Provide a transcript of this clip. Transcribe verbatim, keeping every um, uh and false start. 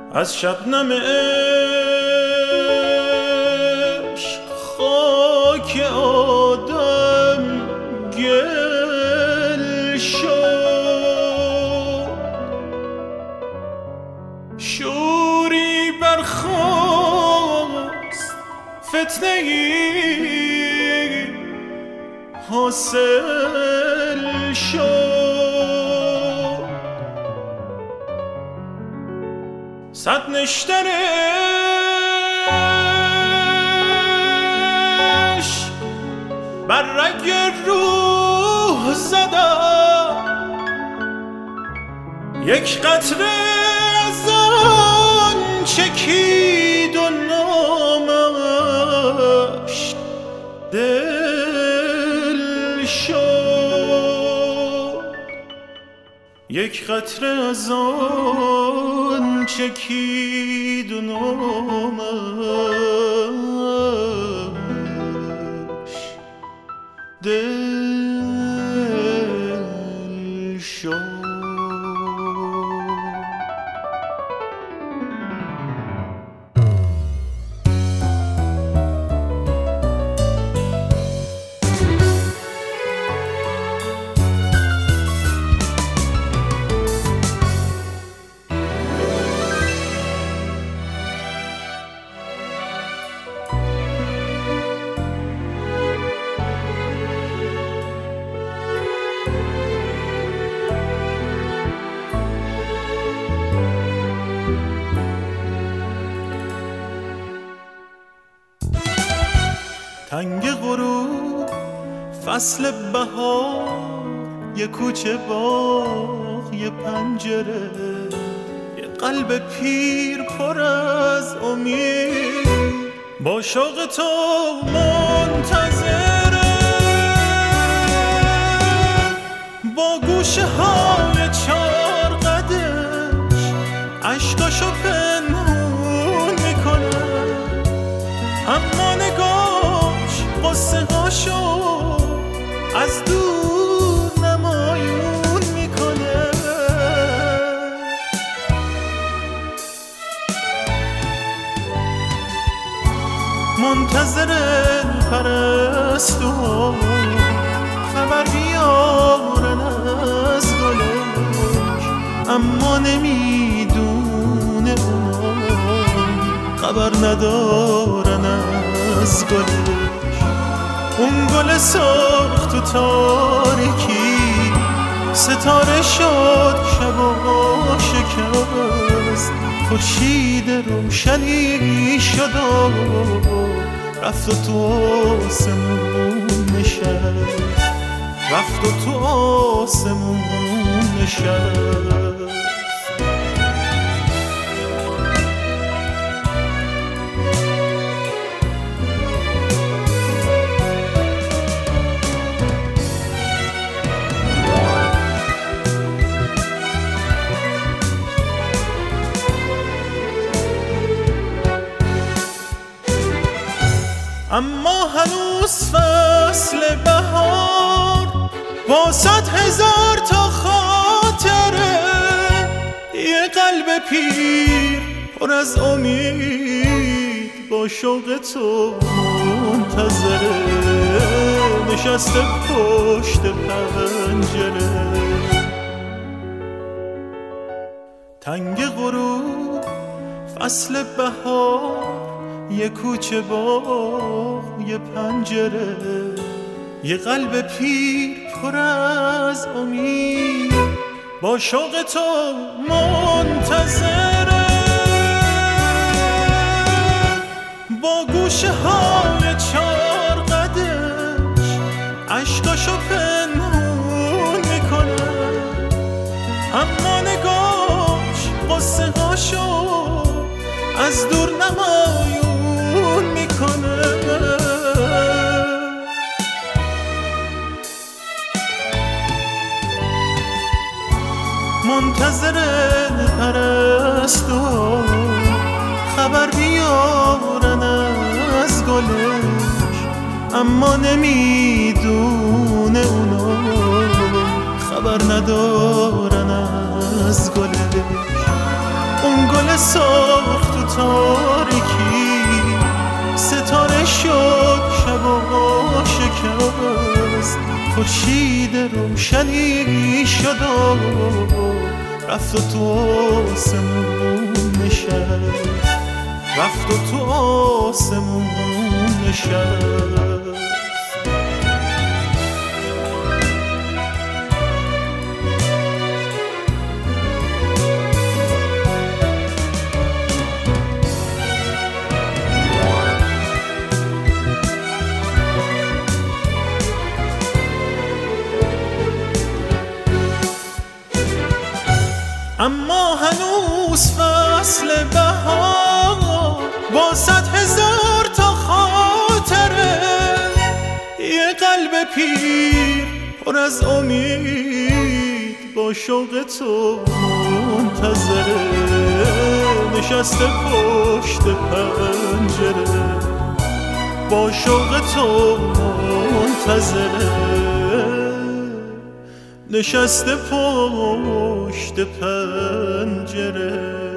از شبنم عشق خاک آدم گل شد، شوری برخاست فتنه ای حاصل شد. صد نشترش بر رگ روح زدم، یک قطره از آن چکید و نامش دل شد. یک قطره از آن چکید و نامش دل شد. تنگ غروب فصل بهار، یه کوچه باغ، یه پنجره، یه قلب پیر پر از امید با شوق تو منتظره، با گوشه های چار قدش عشقاشو پنهون میکنه، اما نگاش قصه هاشو از دور نمایون میکنه. منتظر پرستو خبر بیارن از گلش، اما نمیدونه اونا خبر ندارن از گلش. اون گل سرخ تو تاریکی ستاره شد، شبا شکست، خورشید روشنی شد و رفت و تو آسمون نشست، رفت و تو آسمون نشست. اما هنوز فصل بهار با صد هزار تا خاطره، یه قلب پیر پر از امید با شوق تو منتظره، نشسته پشت پنجره. تنگ غروب فصل بهار، یه کوچه باغ، یه پنجره، یه قلب پیر پر از امید با شوق تو منتظره، با گوشه های چار قدش عشقاشو پنهون میکنه، اما نگاش قصه هاشو از دور نمایون میکنه. منتظر پرستو خبر بیارن از گلش، اما نمیدونه اونا خبر ندارن از گلش. اون گل سرخ تو تاریکی ستاره شد شبا شکست خورشید روشنی شد و رفت و تو آسمون نشست رفت و تو آسمون نشست اما هنوز فصل بهار با صد هزار تا خاطره یه قلب پیر پر از امید با شوق تو منتظره نشسته پشت پنجره با شوق تو منتظره نشسته پشت پنجره